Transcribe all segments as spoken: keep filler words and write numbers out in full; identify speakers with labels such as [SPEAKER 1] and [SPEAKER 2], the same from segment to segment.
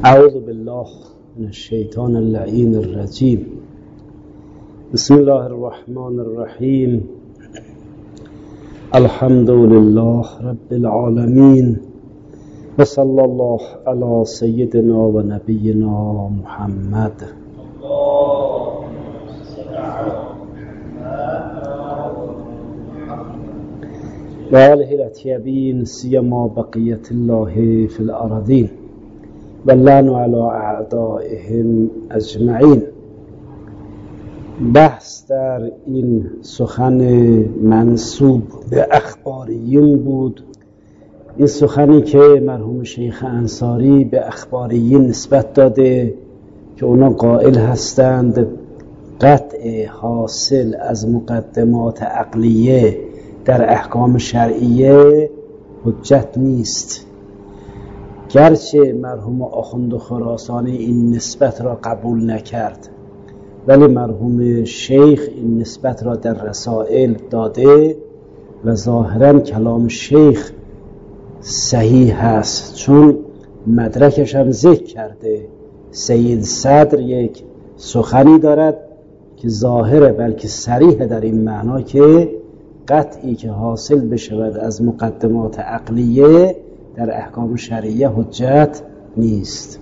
[SPEAKER 1] اعوذ بالله من الشیطان اللعین الرجیم. بسم الله الرحمن الرحیم. الحمد لله رب العالمین و صلی الله علی سیدنا و نبینا محمد و آله الاطیبین سیما بقیت الله فی الارضین و لعن علی اعدائهم اجمعین. بحث در این سخن منسوب به اخباریین بود، این سخنی که مرحوم شیخ انصاری به اخباریین نسبت داده که اونا قائل هستند قطع حاصل از مقدمات عقلیه در احکام شرعیه حجت نیست. گرچه مرحوم آخوند خراسانی این نسبت را قبول نکرد، ولی مرحوم شیخ این نسبت را در رسائل داده و ظاهرا کلام شیخ صحیح هست، چون مدرکش هم ذکر کرده. سید صدر یک سخنی دارد که ظاهره بلکه صریح در این معنا که قطعی که حاصل بشود از مقدمات عقلیه در احکام شرعیه حجت نیست.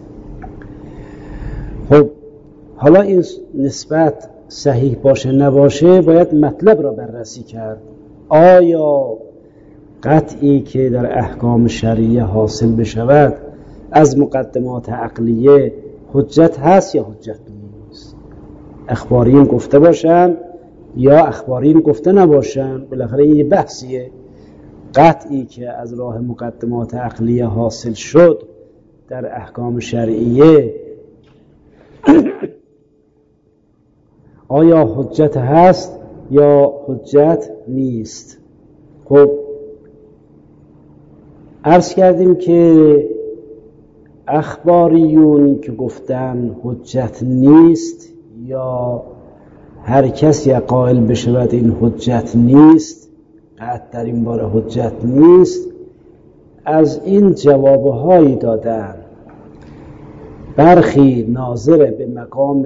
[SPEAKER 1] خب حالا این نسبت صحیح باشه نباشه باید مطلب را بررسی کرد. آیا قطعی که در احکام شرعیه حاصل بشود از مقدمات عقلیه حجت هست یا حجت نیست؟ اخبارین گفته باشن یا اخبارین گفته نباشن، بالاخره این یه بحثیه. قطعی که از راه مقدمات عقلیه حاصل شد در احکام شرعیه آیا حجت هست یا حجت نیست؟ خب عرض کردیم که اخباریون که گفتن حجت نیست یا هر کسی قائل بشود این حجت نیست، قطع در این باره حجت نیست، از این جوابهایی دادن. برخی ناظر به مقام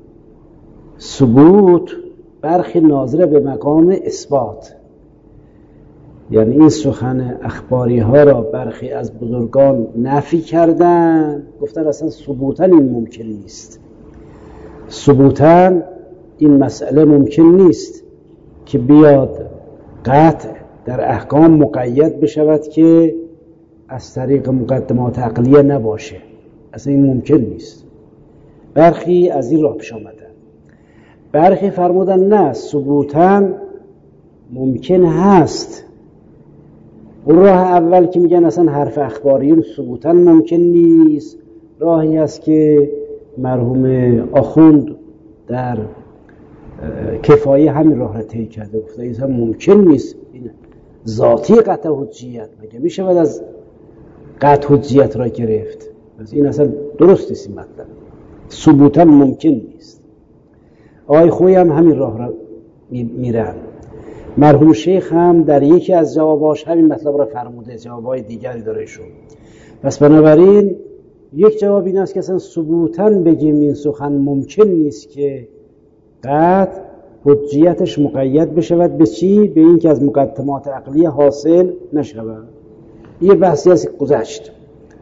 [SPEAKER 1] ثبوت، برخی ناظر به مقام اثبات. یعنی این سخن اخباری ها را برخی از بزرگان نفی کردن، گفتن اصلا ثبوتاً این ممکن نیست، ثبوتاً این مسئله ممکن نیست که بیاد قطع در احکام مقید بشود که از طریق مقدمات عقلیه نباشه، اصلا این ممکن نیست. برخی از این راه پیش آمدن، برخی فرمودن نه، ثبوتاً ممکن هست. اون راه اول که میگن اصلا حرف اخباریون ثبوتاً ممکن نیست، راهی است که مرحوم آخوند در کفایه همین راه را طی کرده، گفته این ممکن نیست، این ذاتی قطع حجیت، مگه میشه بعد از قطع حجیت را گرفت؟ پس این اصلا درست نیست، این مطلب ثبوتا ممکن نیست. آقای خویی هم همین راه را میرن. مرحوم شیخ هم در یکی از جواباش همین مطلب را فرموده، جوابای دیگری داره شد. پس بنابراین یک جواب این است که اصلا ثبوتا بگیم این سخن ممکن نیست که قطع حجیتش مقید بشود به چی؟ به این که از مقدمات عقلیه حاصل نشود. یه بحثی از گذشت.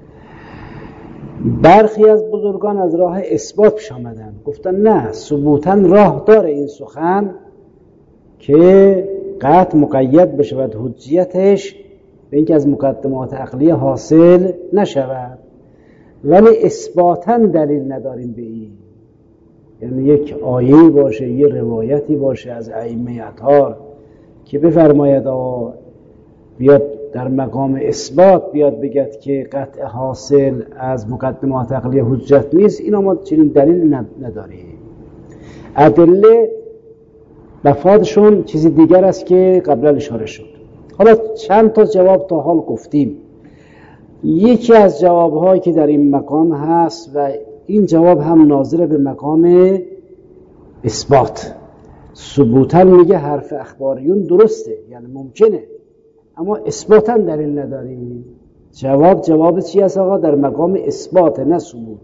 [SPEAKER 1] برخی از بزرگان از راه اثبات پیش آمدن، گفتن نه، ثبوتاً راه داره این سخن که قطع مقید بشود حجیتش به این که از مقدمات عقلیه حاصل نشود، ولی اثباتاً دلیل نداریم به این. یعنی یک آیه‌ای باشه، یه روایتی باشه از ائمه اطهار که بفرماید آقا بیاد در مقام اثبات بیاد بگد که قطع حاصل از مقدمات عقلیه حجت نیست، اینا ما چنین دلیل نداریم. ادله مفادشون چیزی دیگر است که قبلا اشاره شد. حالا چند تا جواب تا حال گفتیم. یکی از جوابهایی که در این مقام هست و این جواب هم ناظر به مقام اثبات، ثبوتاً میگه حرف اخباریون درسته، یعنی ممکنه، اما اثباتاً دلیل نداریم. جواب جواب چی است آقا؟ در مقام اثبات نه ثبوت.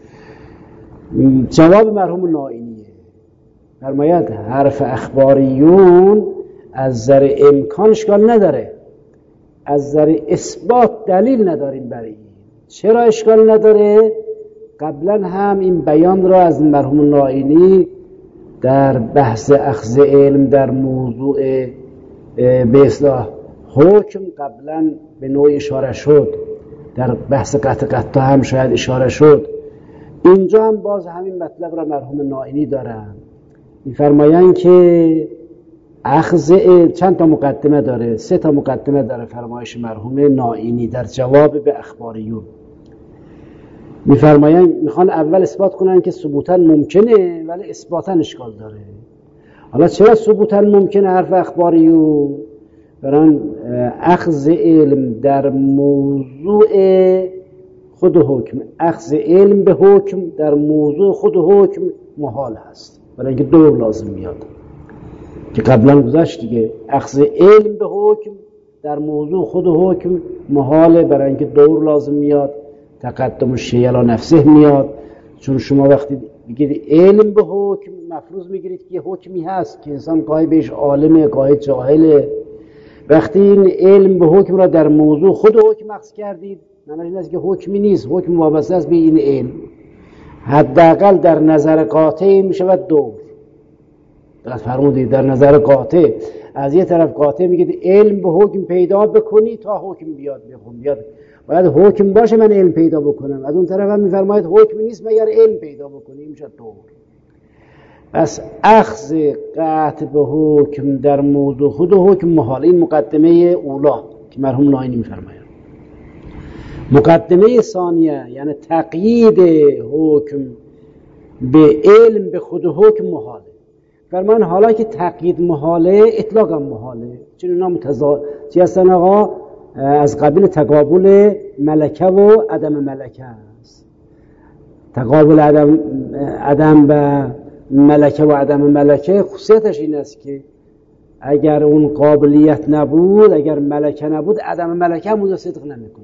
[SPEAKER 1] جواب مرحوم نائینیه، فرماید حرف اخباریون از نظر امکان اشکال نداره، از نظر اثبات دلیل نداریم برای این. چرا اشکال نداره؟ قبلا هم این بیان را از مرحوم نائینی در بحث اخذ علم در موضوع به اصطلاح حکم قبلا به نوع اشاره شد، در بحث قطع قطع هم شاید اشاره شد. اینجا هم باز همین مطلب را مرحوم نائینی دارن، می‌فرمایند که اخذ چند تا مقدمه داره، سه تا مقدمه داره فرمایش مرحوم نائینی در جواب به اخباریون. می‌فرمایند میخوان اول اثبات کنن که ثبوتاً ممکنه ولی اثباتاً اشکال داره. حالا چرا ثبوتاً ممکنه حرف اخباریون؟ بران اخذ علم در موضوع خود حکم، اخذ علم به حکم در موضوع خود حکم محال هست، برای اینکه دور لازم میاد که قبلا گذشت دیگه. اخذ علم به حکم در موضوع خود حکم محاله، برای اینکه دور لازم میاد، تقدم الشیء علی نفسه میاد. چون شما وقتی بگید علم به حکم مفروض میگیرید که یه حکمی هست که انسان گاهی بهش عالمه گاهی جاهله. وقتی این علم به حکم را در موضوع خود حکم اخذ کردید، معنی این است که حکمی نیست، حکم وابسته است به این علم. حداقل در نظر قاطع میشود دور. دقت فرمودید، در نظر قاطع از یه طرف قاطع میگید علم به حکم پیدا بکنی تا حکم بیاد بخون بیاد، باید حکم باشه من علم پیدا بکنم. از اون طرف هم میفرماید حکم نیست مگر علم پیدا بکنی، میشه دور. پس اخذ قطع به حکم در موضوع خود حکم محال. این مقدمه اولا که مرحوم نائینی میفرماید. مقدمه ثانیه یعنی تقیید حکم به علم به خود حکم محاله. فرمان حالا که تقیید محاله اطلاق هم محاله. چون اینا متضاد چی هستن آقا؟ از قبیل تقابل ملکه و عدم ملکه است. تقابل عدم عدم و ملکه و عدم ملکه خصوصیتش این است که اگر اون قابلیت نبود، اگر ملکه نبود، عدم ملکه هم صدق نمیکنه.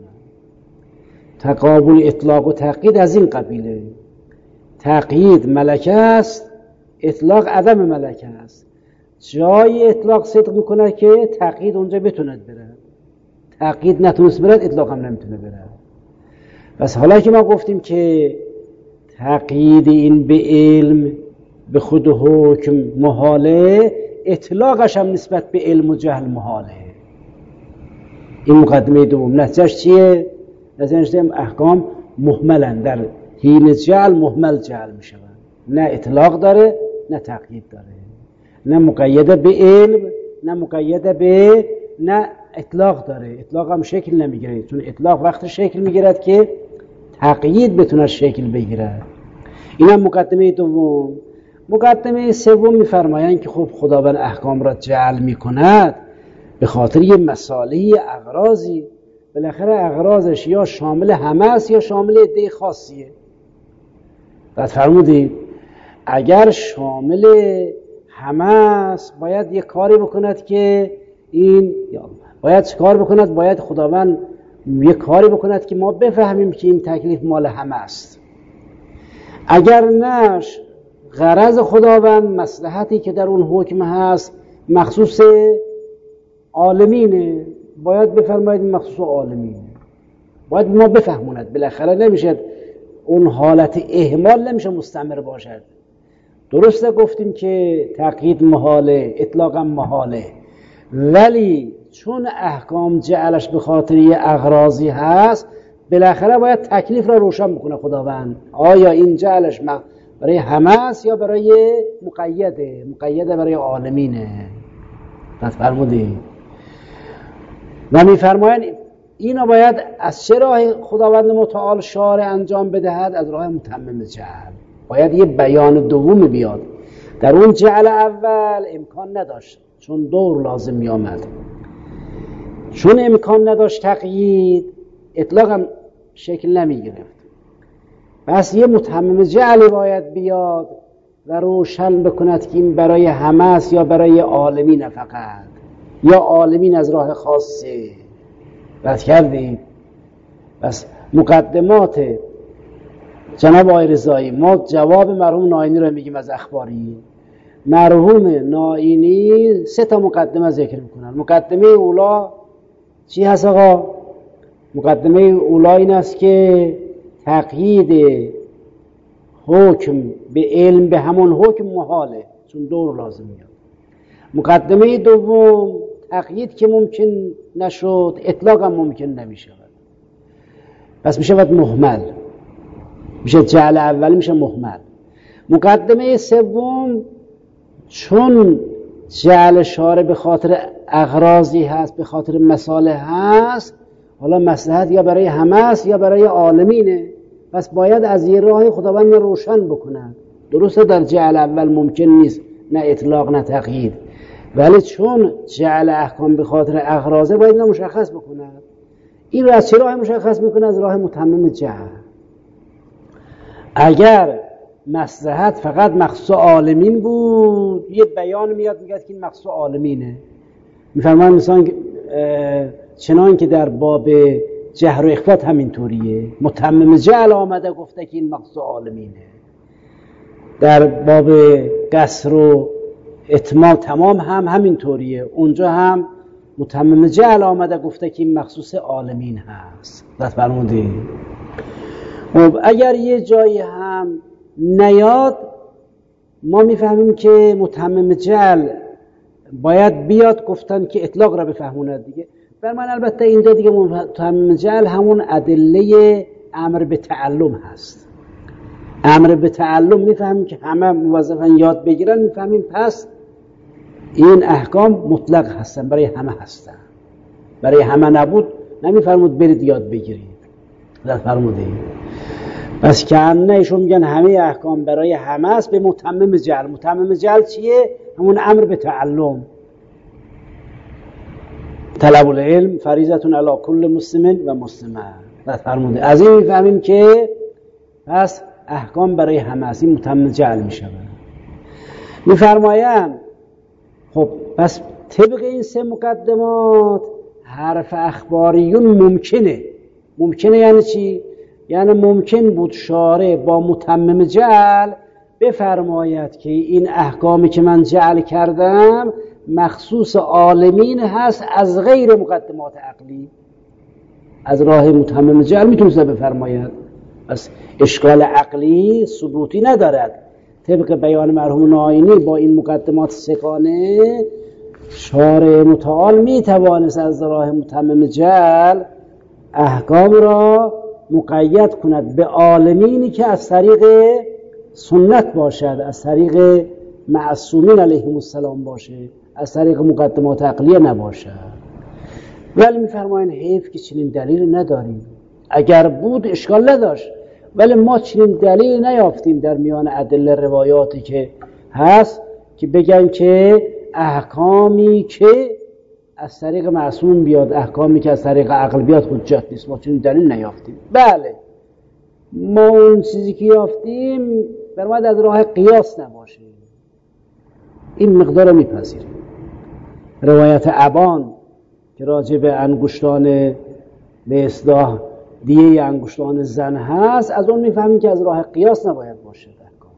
[SPEAKER 1] تقابل اطلاق و تقیید از این قبیله. تقیید ملکه است، اطلاق عدم ملکه است. جای اطلاق صدق میکنه که تقیید اونجا بتوند بره، تقیید نتونست برد اطلاق هم نمیتونه بره. پس حالا که ما گفتیم که تقیید این به علم به خود حکم محاله، اطلاقش هم نسبت به علم و جهل محاله. این مقدمه دوم. نتیجهش چیه؟ نتیجهش احکام محملن، در حین جهل محمل جهل میشون، نه اطلاق داره نه تقیید داره، نه مقیده به علم نه مقیده به نه اطلاق داره. اطلاق هم شکل نمیگیره، چون اطلاق وقت شکل میگیرد که تقیید بتونه شکل بگیره. این هم مقدمه دوم. مقدمه سوم میفرمایند که خب خداوند احکام را جعل میکند به خاطر یه مصالحی اغراضی، بالاخره اغراضش یا شامل همه است یا شامل عده خاصیه. بعد فرمودید اگر شامل همه است باید یه کاری بکند که این باید چه کار بکند؟ باید خداوند یه کاری بکند که ما بفهمیم که این تکلیف مال همه است. اگر نش غرض خداوند مصلحتی که در اون حکم هست مخصوص عالمینه، باید بفرمایید مخصوص عالمینه، باید ما بفهموند. بالاخره نمیشه اون حالت اهمال نمیشه مستمر باشد. درسته گفتیم که تقیید محاله، اطلاق هم محاله، ولی چون احکام جعلش به خاطر یه اغراضی هست بالاخره باید تکلیف را روشن بکنه خداوند. آیا این جعلش برای همه است یا برای مقیده؟ مقیده برای عالمینه. پس فرمودید و میفرمایند اینو باید از چه راه خداوند متعال شارع انجام بدهد؟ از راه متمم جعل. باید یه بیان دومی بیاد. در اون جعل اول امکان نداشت چون دور لازم می آمد، چون امکان نداشت تقیید، اطلاق هم شکل نمی گرفت. پس یه متمم جعل باید بیاد و روشن بکند که این برای همه است یا برای عالمین فقط، یا عالمین از راه خاصه. بس کردید پس مقدمات جناب آقای رضایی، ما جواب مرحوم ناینی رو میگیم از اخباری. مرحوم ناینی سه تا مقدمه ذکر میکنن. مقدمه اولا چی هست آقا؟ مقدمه اولا این است که تقیید حکم به علم به همون حکم محاله، چون دور لازم میاد. مقدمه دوم تقیید که ممکن نشد، اطلاق هم ممکن نمیشه، پس میشه باید محمل، میشه جعل اولی میشه محمل. مقدمه سوم چون جعل شارع به خاطر اغراضی هست، به خاطر مصالح هست، حالا مصلحت یا برای همه است یا برای عالمینه، پس باید از یه راه خداوند روشن بکنن. درسته در جعل اول ممکن نیست نه اطلاق نه تقیید، ولی چون جعل احکام به خاطر اغراضه باید مشخص بکنن. این رو از چه راه مشخص میکنه؟ از راه متمم جعل. اگر مصلحت فقط مخصوص عالمین بود، یه بیان میاد میگه که این مخصوص عالمینه. میفرمان مثلا چنان که در باب جهر و اخفات همینطوریه، متمم جعل آمده گفته که این مخصوص عالمینه. در باب قصر و اتمام تمام هم همینطوریه، اونجا هم متمم جعل آمده گفته که این مخصوص عالمین هست. دست فرمودید. خب اگر یه جایی هم نیاد، ما میفهمیم که متمم جعل باید بیاد گفتن که اطلاق را بفهموند دیگه. بر من البته اینجا دیگه متمم جعل همون ادله امر به تعلم هست. امر به تعلم میفهمیم که همه موظفن یاد بگیرن، میفهمیم پس این احکام مطلق هستن، برای همه هستن. برای همه نبود نمیفرمود برید یاد بگیرید. در فرمودید. پس که هم ایشون میگن همه احکام برای همه است به متمم جعل. متمم جعل چیه؟ همون امر به تعلم. طلب العلم فریضتون علی کل مسلم و مسلمه. در فرموده. از این میفهمیم که پس احکام برای همه است. این متمم جعل میشه. میفرمایند خب پس طبق این سه مقدمات حرف اخباریون ممکنه. ممکنه یعنی چی؟ یعنی ممکن بود شارع با متمم جعل بفرماید که این احکامی که من جعل کردم مخصوص عالمین هست از غیر مقدمات عقلی. از راه متمم جعل میتونست بفرماید. پس اشکال عقلی ثبوتی ندارد. طبق بیان مرحوم ناینی با این مقدمات سگانه شارع متعال میتوانست از راه متمم جعل احکام را مقید کند به عالمینی که از طریق سنت باشد، از طریق معصومین علیهم السلام باشه، از طریق مقدمات عقلیه نباشد. ولی میفرماین حیف که چنین دلیل نداریم. اگر بود اشکال نداشت، ولی ما چنین دلیل نیافتیم در میان ادله روایاتی که هست که بگن که احکامی که از طریق معصوم بیاد، احکامی که از طریق عقل بیاد حجت نیست. ما چنین دلیل نیافتیم. بله ما اون چیزی که یافتیم برماد از راه قیاس نباشه. این مقدار رو میپذیریم. روایت ابان که راجع به انگشتان به اصطلاح دیه انگشتان زن هست، از اون میفهمیم که از راه قیاس نباید باشه.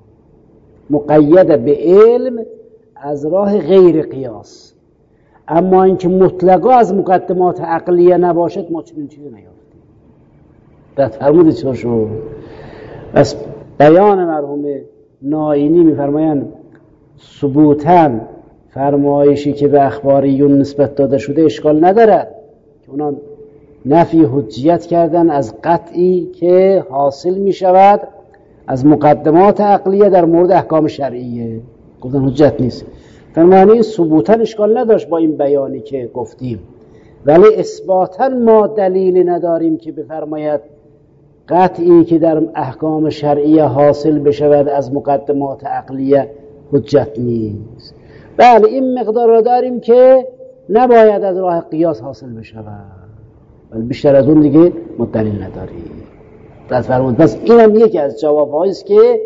[SPEAKER 1] مقید به علم از راه غیر قیاس. اما اینکه مطلقا از مقدمات عقلیه نباشد ما چنین چیزی نیافتیم. در فرمود چه شو؟ پس بیان مرحوم ناینی میفرمایند ثبوتاً فرمایشی که به اخباریون نسبت داده شده اشکال ندارد که اونا نفی حجیت کردن از قطعی که حاصل می شود از مقدمات عقلیه در مورد احکام شرعیه. گفتن حجت نیست. فرمانی ثبوتاً اشکال نداشت با این بیانی که گفتیم، ولی اثباتاً ما دلیل نداریم که بفرماید قطعی که در احکام شرعیه حاصل بشود از مقدمات عقلیه حجت نیست. بله این مقدار را داریم که نباید از راه قیاس حاصل بشود، ولی بیشتر از اون دیگه ما دلیل نداریم. دست فرمود. پس اینم یکی از جوابهایی است که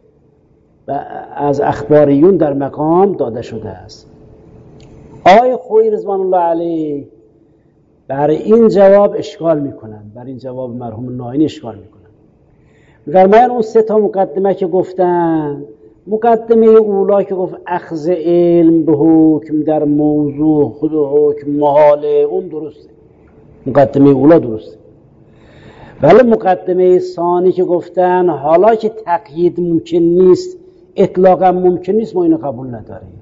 [SPEAKER 1] از اخباریون در مقام داده شده است. آقای خویی رضوان الله علیه برای این جواب اشکال میکنن، برای این جواب مرحوم ناینی اشکال میکنن. می‌فرمایند اون سه تا مقدمه که گفتن، مقدمه اولا که گفت اخذ علم به حکم در موضوع خود حکم محاله، اون درسته، مقدمه اولا درسته. ولی مقدمه ثانی که گفتن حالا که تقیید ممکن نیست، اطلاقا ممکن نیست، ما اینو قبول نداریم.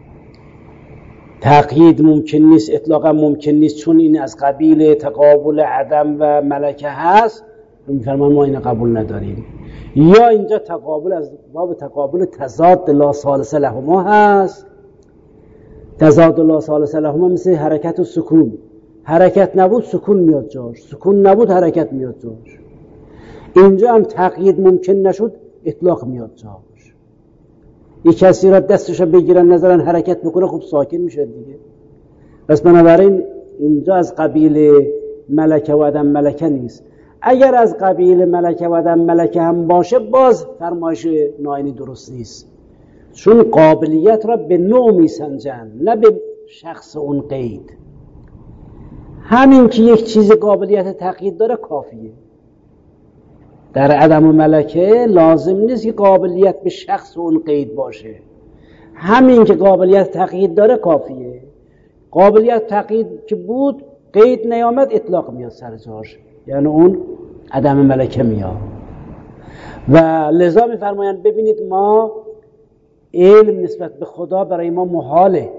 [SPEAKER 1] تقیید ممکن نیست، اطلاقا ممکن نیست، چون این از قبیل تقابل عدم و ملکه هست، میفرمان ما اینو قبول نداریم. یا اینجا تقابل از باب تقابل تضاد لا ثالث لهما هست. تضاد لا ثالث لهما مثل حرکت و سکون، حرکت نبود سکون میاد جاش، سکون نبود حرکت میاد جاش. اینجا هم تقیید ممکن نشد، اطلاق میاد جاش. یک کسی را دستش بگیرن نظرن حرکت بکنه، خب ساکن میشه دیگه. پس بنابراین اینجا از قبیل ملکه و عدم ملکه نیست. اگر از قبیل ملکه و عدم ملکه هم باشه، باز فرمایش ناینی درست نیست، چون قابلیت را به نوع میسنجن، نه به شخص اون قید. همین که یک چیز قابلیت تقیید داره کافیه. در عدم و ملکه لازم نیست که قابلیت به شخص اون قید باشه، همین که قابلیت تقیید داره کافیه. قابلیت تقیید که بود، قید نیامد، اطلاق میاد سر جاش، یعنی اون عدم ملکه میاد. و لذا میفرمایند ببینید ما علم نسبت به خدا برای ما محاله.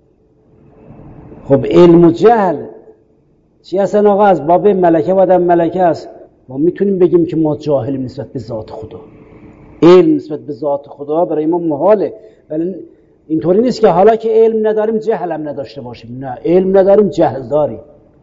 [SPEAKER 1] خب علم و جهل چی هستن آقا؟ از باب ملکه و عدم ملکه است. ما میتونیم بگیم که ما جاهلیم نسبت به ذات خدا. علم نسبت به ذات خدا برای ما محاله، ولی اینطوری نیست که حالا که علم نداریم جهل هم نداشته باشیم. نه، علم نداریم جهل داریم.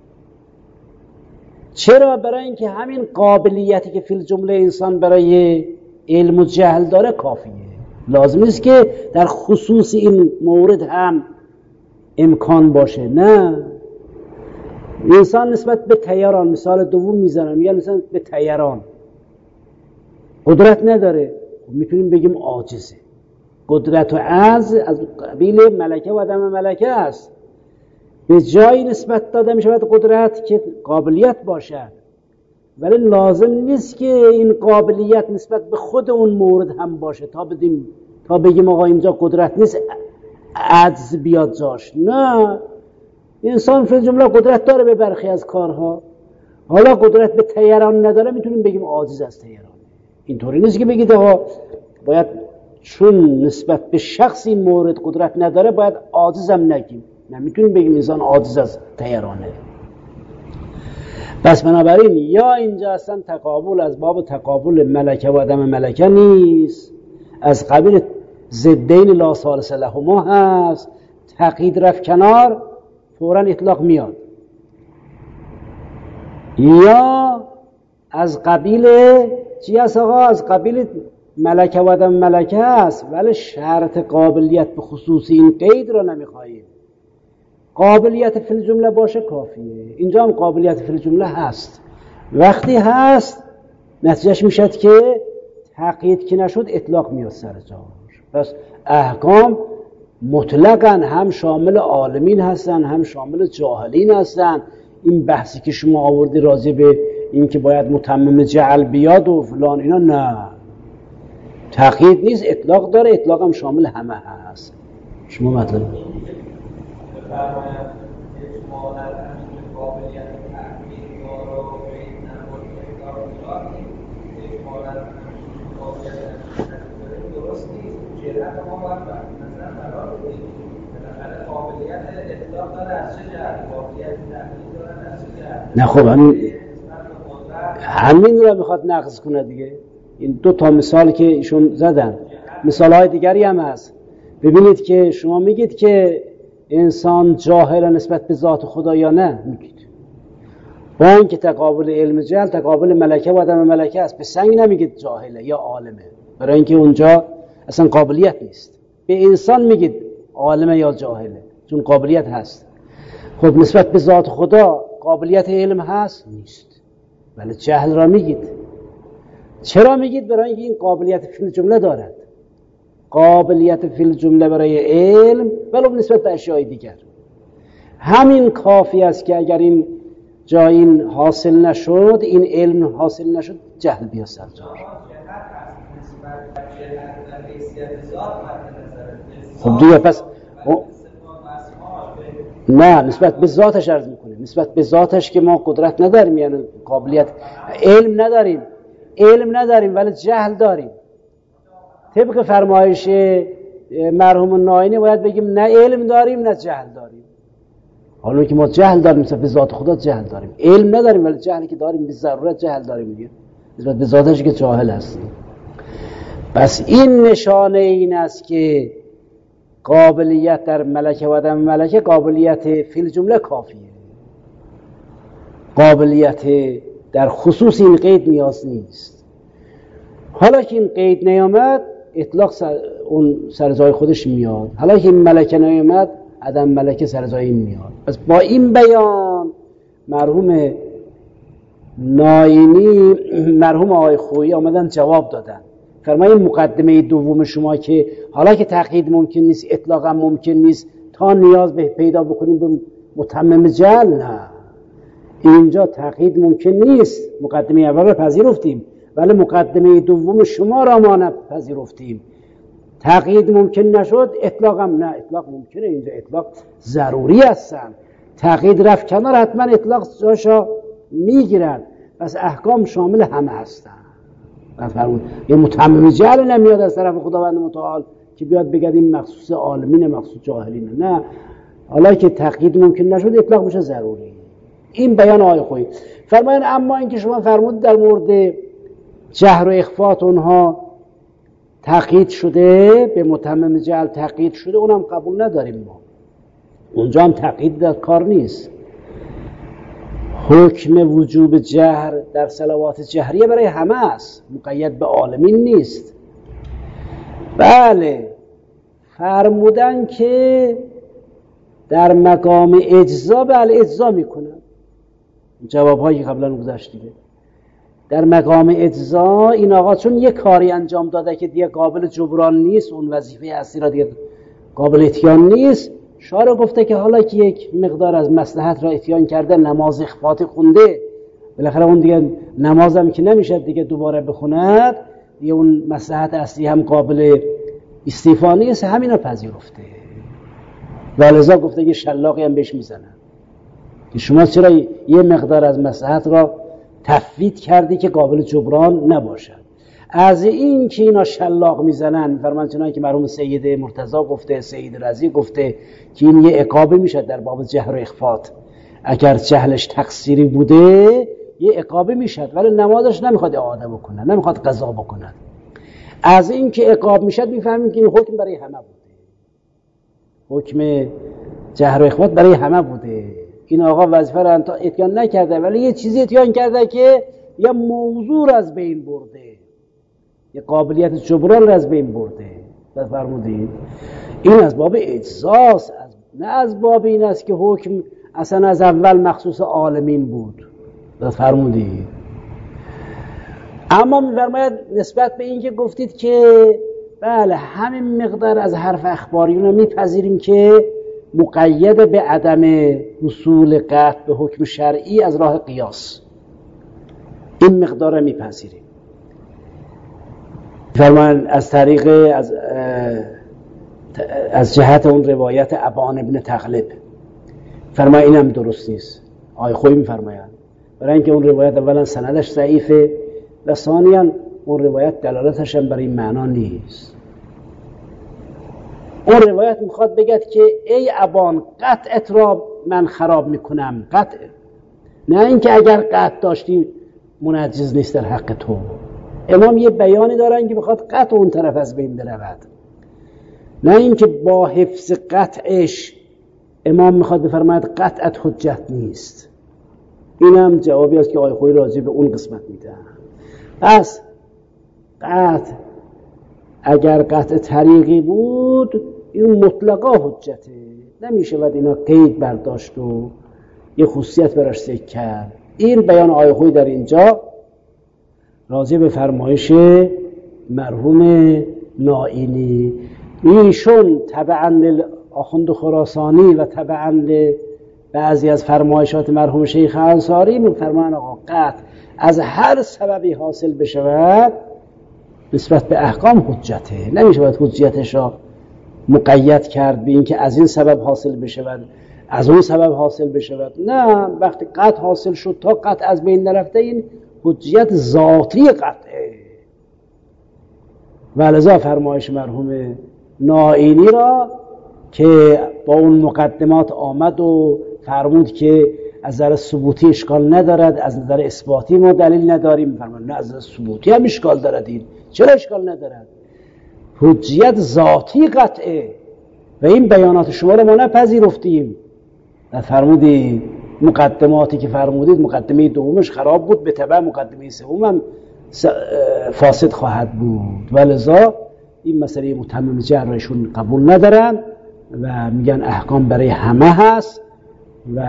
[SPEAKER 1] چرا؟ برای اینکه همین قابلیتی که فی الجمله انسان برای علم و جهل داره کافیه. لازم نیست که در خصوص این مورد هم امکان باشه. نه، انسان نسبت به طیران، مثال دوم میزنم، میگن مثلا به طیران قدرت نداره، میتونیم بگیم عاجزه. قدرت و عجز از قبیل ملکه و عدم ملکه است. به جایی نسبت داده می شود قدرت که قابلیت باشد، ولی لازم نیست که این قابلیت نسبت به خود اون مورد هم باشه تا بدیم تا بگیم آقا اینجا قدرت نیست عجز بیاد جاش. نه، انسان فی الجمله قدرت داره به برخی از کارها. حالا قدرت به طیران نداره، میتونیم بگیم عاجز از طیران. اینطوری نیست که بگید آقا باید چون نسبت به شخص این مورد قدرت نداره باید عاجزم نگیم. نه، میتونیم بگیم انسان عاجز از طیرانه. پس بنابراین یا اینجا اصلا تقابل از باب تقابل ملکه و عدم ملکه نیست، از قبیل ضدین لا ثالث لهما هست. تقیید رفت کنار، فوراً اطلاق میاد. یا از قبیل چی هست آقا؟ از قبیل ملکه و عدم ملکه هست، ولی شرط قابلیت به خصوص این قید را نمیخواهیم. قابلیت فی الجمله باشه کافیه. اینجا هم قابلیت فی الجمله هست. وقتی هست نتیجهش میشد که تقیید که نشد اطلاق میاد سر جاش. پس احکام مطلقاً هم شامل عالمین هستن هم شامل جاهلین هستن. این بحثی که شما آوردی راضی به این که باید متمم جعل بیاد و فلان اینا، نه، تقیید نیست، اطلاق داره. اطلاق هم شامل همه هست. شما مطلب نه، خب همین همین رو میخواد نقض کنه دیگه. این دو تا مثال که ایشون زدن، مثالهای دیگری هم هست. ببینید که شما میگید که انسان جاهل نسبت به ذات خدا یا نه؟ میگید با اینکه تقابل علم جهل تقابل ملکه و عدم ملکه است، به سنگ نمیگید جاهله یا عالمه، برای اینکه اونجا اصلا قابلیت نیست. به انسان میگید عالمه یا جاهله، چون قابلیت هست. خب نسبت به ذات خدا قابلیت علم هست؟ نیست، ولی جهل را میگید. چرا میگید؟ برای اینکه این قابلیت فی الجمله دارد. قابلیت فی الجمله برای علم ولو نسبت به اشیاء دیگر همین کافی است که اگر این جا این حاصل نشد، این علم حاصل نشد، جهل بیا سر جا. خب دیگه پس نه نسبت به ذاتش عرض میکنه، نسبت به ذاتش که ما قدرت نداریم، یعنی قابلیت، علم نداریم، علم نداریم ولی جهل داریم. طبق فرمایش مرحوم ناینی باید بگیم نه علم داریم نه جهل داریم. حالا که ما جهل داریم، نسبت به ذات خدا جهل داریم، علم نداریم ولی جهلی که داریم به ضرورت جهل داریم دیگه، نسبت به ذاتش که جاهل هستیم. پس این نشانه این است که قابلیت در ملکه و عدم ملکه، قابلیت فی الجمله کافیه، قابلیت در خصوص این قید نیاز نیست. حالا که این قید نیامد اطلاق سر اون سر جای خودش میاد، حالا که این ملکه نیامد عدم ملکه سر جای این میاد. پس با این بیان مرحوم ناینی، مرحوم آقای خویی آمدن جواب دادن. فرمایید مقدمه دوم شما که حالا که تقیید ممکن نیست، اطلاق هم ممکن نیست، تا نیاز به پیدا بکنیم به متمم جهل، نه، اینجا تقیید ممکن نیست. مقدمه اول رو پذیرفتیم ولی مقدمه دوم شما را ما نپذیرفتیم. تقیید ممکن نشد، اطلاق هم نه، اطلاق ممکنه، اینجا اطلاق ضروری هستن. تقیید رفت کنار حتما اطلاق جاشا میگیرن. پس احکام شامل همه هستن. فرمود یه متمم جهل نمیاد از طرف خداوند متعال که بیاد بگید این مخصوص عالمین مخصوص جاهلینه، نه. حالا که تقیید ممکن نشد اطلاق بشه ضروری. این بیان آقای خویی. فرمایید اما اینکه شما فرمود در مورد جهر و اخفات اونها تقیید شده، به متمم جهل تقیید شده، اونم قبول نداریم ما. اونجا هم تقیید در کار نیست. حکم وجوب جهر در صلوات جهریه برای همه است، مقید به عالمین نیست. بله فرمودن که در مقام اجزا، بله اجزا میکنن، جوابهایی قبلا گذشت دیگه. در مقام اجزا این آقا چون یک کاری انجام داده که دیگه قابل جبران نیست، اون وظیفه اصلی را دیگه قابل اتیان نیست، شارع گفته که حالا که یک مقدار از مصلحت را اتیان کرده، نماز اخفات خونده، بالاخره اون دیگه نماز هم که نمیشه دیگه دوباره بخوند، دیگه اون مصلحت اصلی هم قابل استیفا نیست، همین رو پذیرفته. ولذا گفته که شلاقی هم بهش میزنن که شما چرا یه مقدار از مصلحت را تفویض کردی که قابل جبران نباشد. از این که اینا شلاق میزنن، فرمان چنان که مرحوم سید مرتضی گفته، سید رضی گفته که این یه عقابی میشه در باب جهر و اخفات، اگر جهلش تقصیری بوده یه عقابی میشد، ولی نمازش نمیخواد اعاده بکنه، نمیخواد قضا بکنه. از این که عقاب میشد میفهمیم که این حکم برای همه بوده، حکم جهر و اخفات برای همه بوده. این آقا وظیفه را اتیان نکرده ولی یه چیزی اتیان کرده که یه موضوع از بین برده، یه قابلیت جبران را از بین برده. فرمودید این از باب اجزاست، نه از باب این است که حکم اصلا از اول مخصوص عالمین بود. فرمودید اما می‌فرماید نسبت به این که گفتید که بله همین مقدار از حرف اخباریون رو میپذیریم که مقید به عدم حصول قطع به حکم شرعی از راه قیاس، این مقدار رو میپذیریم. فرمان از طریق از از جهت اون روایت ابان ابن تغلب، فرمان این هم درست نیست. آقای خویی میفرمایند برای اینکه اون روایت اولا سندش ضعیفه و ثانیاً اون روایت دلالتش هم برای معنا نیست. اون روایت میخواد بگه که ای ابان قطعت را من خراب میکنم، قطع، نه اینکه اگر قطع داشتی منجز نیست در حق تو. امام یه بیانی دارن که میخواد قطع اون طرف از بین برود، نه اینکه با حفظ قطعش امام میخواد بفرماید قطعت حجت نیست. این هم جوابی است که آقای خویی راجع به اون قسمت میده. پس قطع اگر قطع طریقی بود این مطلقا حجته، نمیشه ود اینا قید برداشت و یه خصوصیت براش ذکر کرد. این بیان آقای خویی در اینجا راجع به فرمایش مرحوم نائینی، ایشون تبعاً آخوند خراسانی و تبعاً بعضی از فرمایشات مرحوم شیخ انصاری میفرمان آقا قطع از هر سببی حاصل بشود نسبت به احکام حجته، نمیشه باید حجتش را مقید کرد به این که از این سبب حاصل بشود از اون سبب حاصل بشود. نه، وقتی قطع حاصل شد تا قطع از بین نرفته این حجیت ذاتی قطعه. و لذا فرمایش مرحوم نائینی را که با اون مقدمات آمد و فرمود که از نظر ثبوتی اشکال ندارد، از نظر اثباتی ما دلیل نداریم، فرمود نه از نظر ثبوتی هم اشکال دارد. این چرا اشکال ندارد؟ حجیت ذاتی قطعه و این بیانات شما رو ما نپذیرفتیم. فرمودی مقدماتی که فرمودید مقدمه دومش خراب بود، به تبع مقدمه سوم هم فاسد خواهد بود و لذا این مسئله متمم جرشون قبول ندارن و میگن احکام برای همه هست و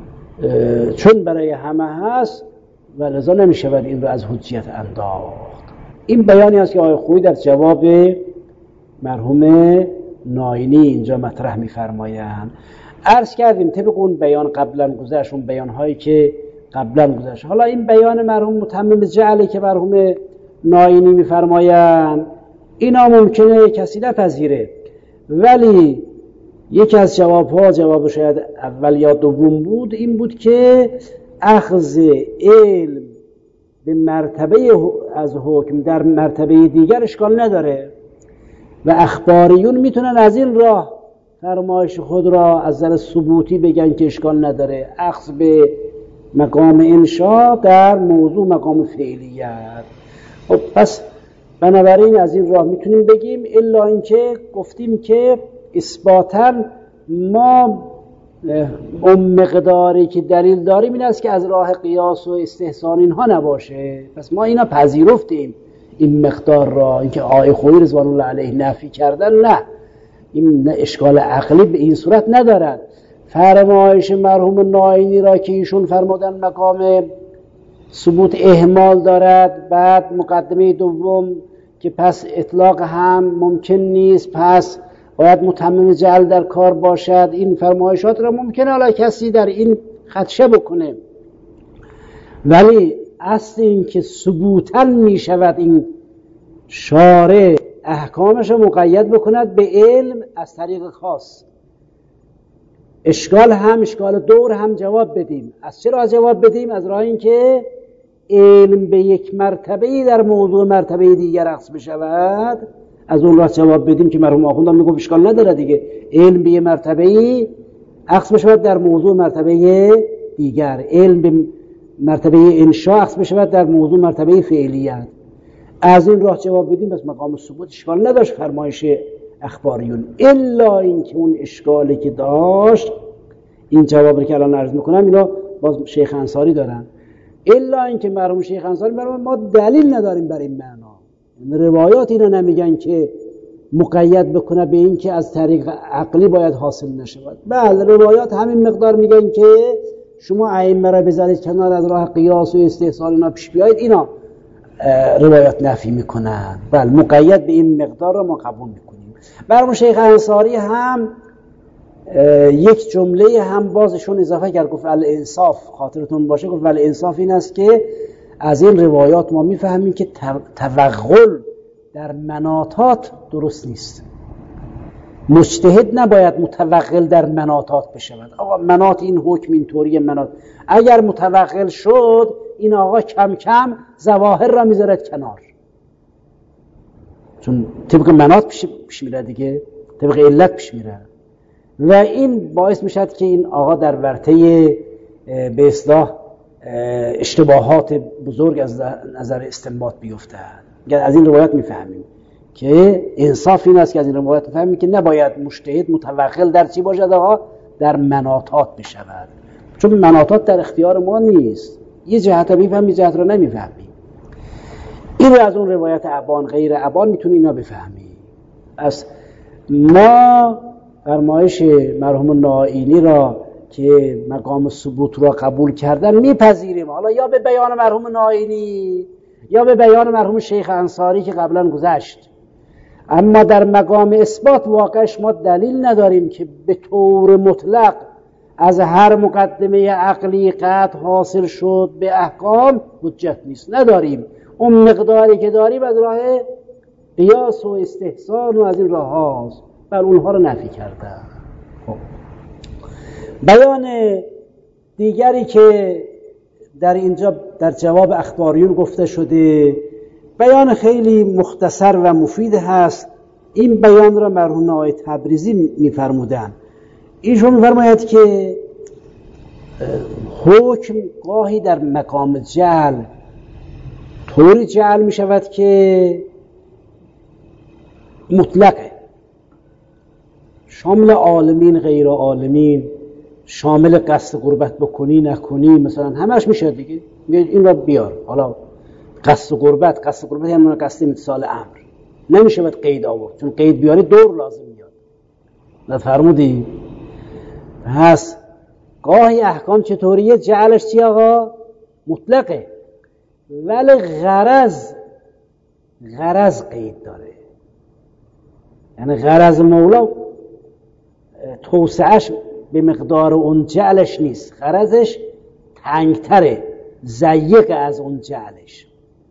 [SPEAKER 1] چون برای همه هست و لذا نمیشود این رو از حجیت انداخت. این بیانی است که آقای خویی در جواب مرحوم نائینی اینجا مطرح میفرمایند. عرض کردیم طبق اون بیان قبلا گذشت، اون بیانهایی که قبلا گذشت. حالا این بیان مرحوم متمم جعلی که مرحوم نائینی میفرمایند اینا ممکنه کسی نپذیره، ولی یکی از جوابها، جواب شاید اول یا دوم بود، این بود که اخذ علم به مرتبه از حکم در مرتبه دیگر اشکال نداره و اخباریون میتونن از این راه فرمایش خود را از نظر ثبوتی بگن که اشکال نداره. اخذ به مقام انشاء در موضوع مقام فعلیت. خب پس بنابراین از این راه میتونیم بگیم، الا اینکه گفتیم که اثباتاً ما اون مقداری که دلیل داریم این است که از راه قیاس و استحسان اینها نباشه. پس ما اینا پذیرفتیم این مقدار را. اینکه آقای خویی رضوان الله علیه نفی کردن، نه، این اشکال عقلی به این صورت ندارد. فرمایش مرحوم نائینی را که ایشون فرمودن مقام ثبوت اهمال دارد، بعد مقدمه دوم که پس اطلاق هم ممکن نیست، پس باید متمم جعل در کار باشد، این فرمایشات را ممکنه حالا کسی در این خدشه بکنه، ولی اصل این که ثبوتاً می شود این شارع احکامش را مقید بکند به علم از طریق خاص. اشکال هم اشکال دور هم جواب بدیم. از چرا جواب بدیم؟ از راه این که علم به یک مرتبه‌ای در موضوع مرتبه دیگر اخذ بشود، از اون راه جواب بدیم که مرحوم آخوند هم میگه اشکال نداره دیگه، علم به یک مرتبه‌ای اخذ بشود در موضوع مرتبه دیگر، علم به مرتبه انشاء اخذ بشود در موضوع مرتبه فعلیت. از این راه جواب بدیم بس مقام ثبوت اشکال نداشت فرمایش اخباریون، الا اینکه اون اشکالی که داشت، این جوابی که الان عرض میکنم اینا باز شیخ انصاری دارن، الا اینکه مرحوم شیخ انصاری برای ما دلیل نداریم برای این معنا. روایات اینا نمیگن که مقید بکنه به این که از طریق عقلی باید حاصل نشود. بله، روایات همین مقدار میگن که شما ائمه را بذارید کنار، از راه قیاس و استحسان اینا پیش بیایید، اینا روایات نفی میکنن. بله، مقید به این مقدار را ما قبول میکنیم. مرحوم شیخ انصاری هم یک جمله هم بازشون اضافه کرد، گفت الانصاف، خاطرتون باشه گفت الانصاف این است که از این روایات ما میفهمیم که توغل در مناطات درست نیست. مجتهد نباید متوغل در مناطات بشود. آقا مناط این حکم اینطوری، مناط اگر متوغل شد این آقا کم کم ظواهر را میذارد کنار، چون طبق مناط پیش, پیش میره دیگه، طبق علت پیش میره و این باعث میشد که این آقا در ورطه به اصطلاح اشتباهات بزرگ از نظر استنباط بیفتد. از این روایت میفهمیم که انصاف این است که از این روایت میفهمیم که نباید مجتهد متوغل در چی باشد آقا؟ در مناطات بشود، چون مناطات در اختیار ما نیست. یه جهت رو میفهمیم، یه جهت رو نمیفهمیم. این رو از اون روایت ابان غیر ابان میتونیم اینا بفهمیم. از ما فرمایش مرحوم نائینی را که مقام ثبوت را قبول کردن میپذیریم، حالا یا به بیان مرحوم نائینی یا به بیان مرحوم شیخ انصاری که قبلا گذشت. اما در مقام اثبات واقعش ما دلیل نداریم که به طور مطلق از هر مقدمه عقلی قطع حاصل شد به احکام حجت نیست، نداریم. اون مقداری که داریم از راه قیاس و استحسان و از این راه هاست، بل اونها رو نفی کردن. خب. بیان دیگری که در اینجا در جواب اخباریون گفته شده بیان خیلی مختصر و مفید هست. این بیان را مرحوم آقای تبریزی می‌فرمودند. ایشون می‌فرماید که حکم گاهی در مقام جعل طوری جعل می‌شود که مطلقه، شامل عالمین غیر عالمین، شامل قصد قربت بکنی نکنی، مثلا همش میشه دیگه. این را بیار، حالا قصد قربت قصد قربت یعنی قصد امتصال امر، نمیشه باید قید آورد، چون قید بیاری دور لازم میاد. نفرمودی؟ پس گاهی احکام چطوریه؟ جعلش چی آقا؟ مطلقه، ولی غرض غرض قید داره. یعنی غرض مولا توسعش به مقدار اون جعلش نیست، غرضش تنگتره، ضیق از اون جعلش.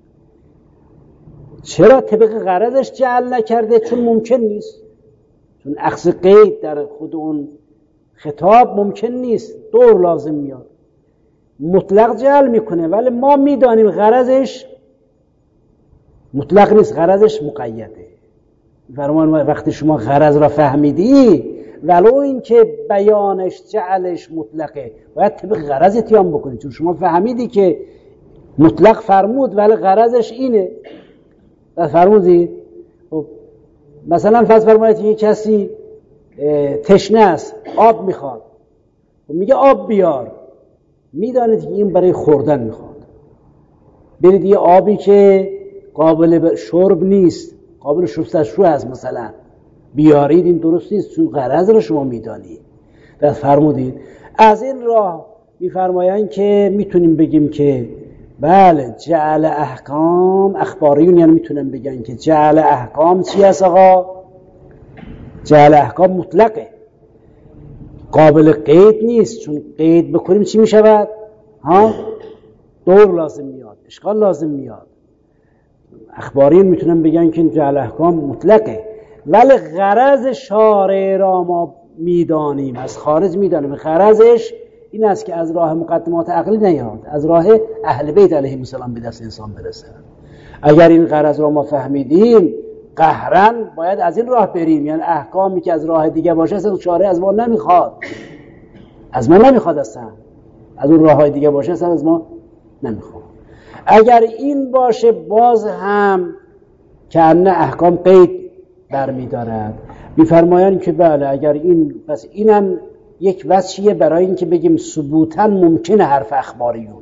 [SPEAKER 1] چرا طبق غرضش جعل نکرده؟ چون ممکن نیست، چون اخذ قید در خود اون خطاب ممکن نیست، دور لازم میاد. مطلق جعل میکنه، ولی ما میدانیم غرضش مطلق نیست، غرضش مقیده. فرمان وقتی شما غرض را فهمیدی، ولو این که بیانش جعلش مطلقه، باید طبق غرض اتیان بکنید، چون شما فهمیدی که مطلق فرمود ولی غرضش اینه. فرمودید مثلا فرض فرمایید که کسی تشنه است، آب میخواد، میگه آب بیار، میدانید که این برای خوردن میخواد، برید یه آبی که قابل شرب نیست، قابل شستشو هست مثلا بیارید، این درست نیست، چون غرض رو شما میدانید. در فرمودید از این راه میفرمایند که میتونیم بگیم که بله جعل احکام، اخباریون یعنی میتونن بگن که جعل احکام چی هست آقا؟ جعل احکام مطلقه، قابل قید نیست، چون قید بکنیم چی میشود؟ ها؟ دور لازم میاد، اشکال لازم میاد. اخباریون میتونن بگن که جعل احکام مطلقه، ولی غرض شارع را ما میدانیم، از خارج میدانیم. غرضش این است که از راه مقدمات عقلی نیاد، از راه اهل بیت علیهم السلام به دست انسان برسه. اگر این غرض را ما فهمیدیم، قهرن باید از این راه بریم. یعنی احکامی که از راه دیگه باشه اصلا شارع از ما نمیخواد، از ما نمیخواد، اصلا از اون راه های دیگه باشه اصلا از ما نمیخواد. اگر این باشه باز هم که ان احکام قید برمی‌دارد. می‌فرمایند که بله اگر این، پس اینم یک وجهیه برای این که بگیم ثبوتاً ممکنه حرف اخباریون،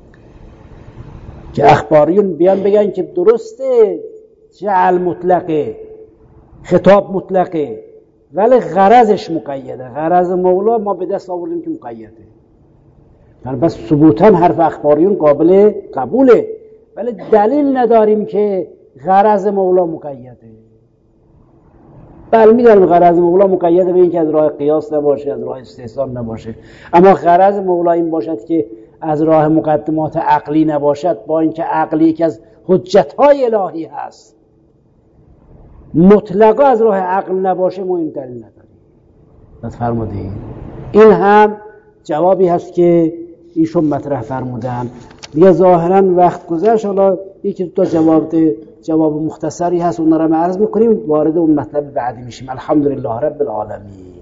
[SPEAKER 1] که اخباریون بیان بگن که درسته جعل مطلقه، خطاب مطلقه، ولی غرضش مقیده. غرض مولا ما به دست آوردیم که مقیده، پس ثبوتاً حرف اخباریون قابل قبوله، ولی دلیل نداریم که غرض مولا مقیده. بله میداریم غرض مولا مقیده به این که از راه قیاس نباشه، از راه استحسان نباشه، اما غرض مولا این باشد که از راه مقدمات عقلی نباشد، با اینکه عقلی یکی از حجت‌های الهی هست، مطلقا از راه عقل نباشه، ما این دلیل نداریم. بس فرمودید این هم جوابی هست که ایشون مطرح فرمودن. دیگه ظاهرا وقت گذشت، حالا یکی دو تا جواب جواب مختصری هست، اون رو عرض میکنیم، وارد اون مطلب بعدی میشیم. الحمدلله رب العالمین.